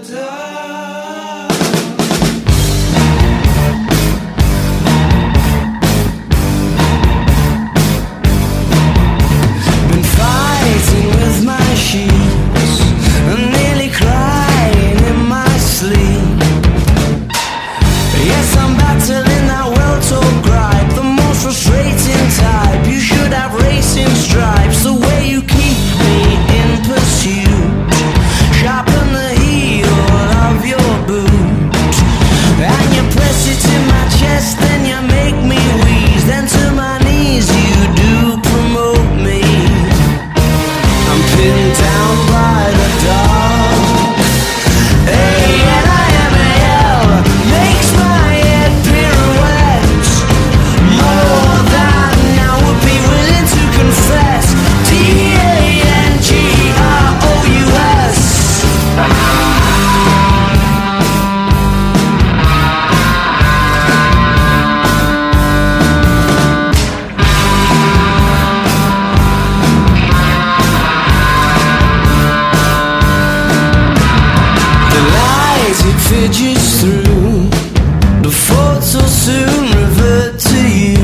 Been fighting with my sheets and nearly crying in my sleep. Yes, I'm battling that well-told gripe, the most frustrating type. You should have racing stripes, the way you keep me in pursuit. Sharpen the heel of your boot, and you press it in my chest, then you make me wheeze. Then to my knees you do promote me. I'm pinned down by the dark. A-N-I-M-A-L makes my head pirouette. More than I would be willing to confess. D-A-N-G-R-O-U-S. The light it fidgets through, the thoughts will soon revert to you.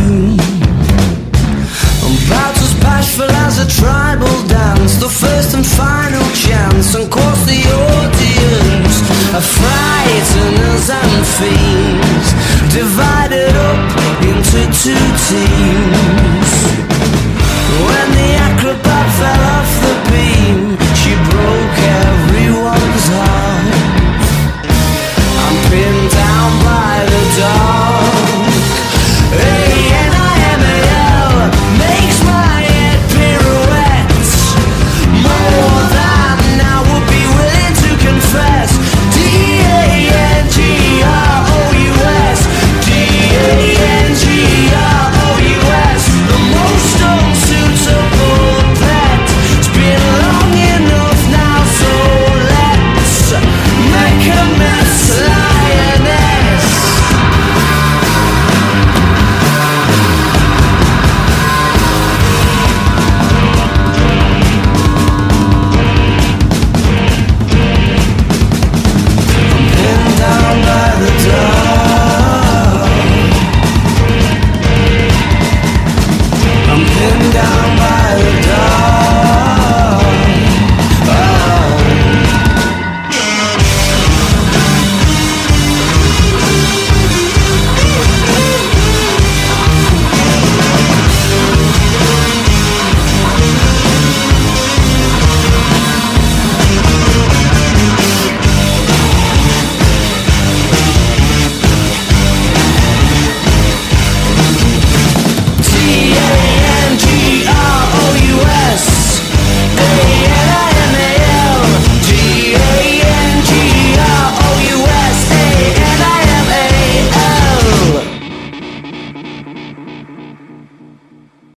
About as bashful as a tribal dance, the first and final chance, and course the audience are frighteners and fiends, divided up into two teams. When the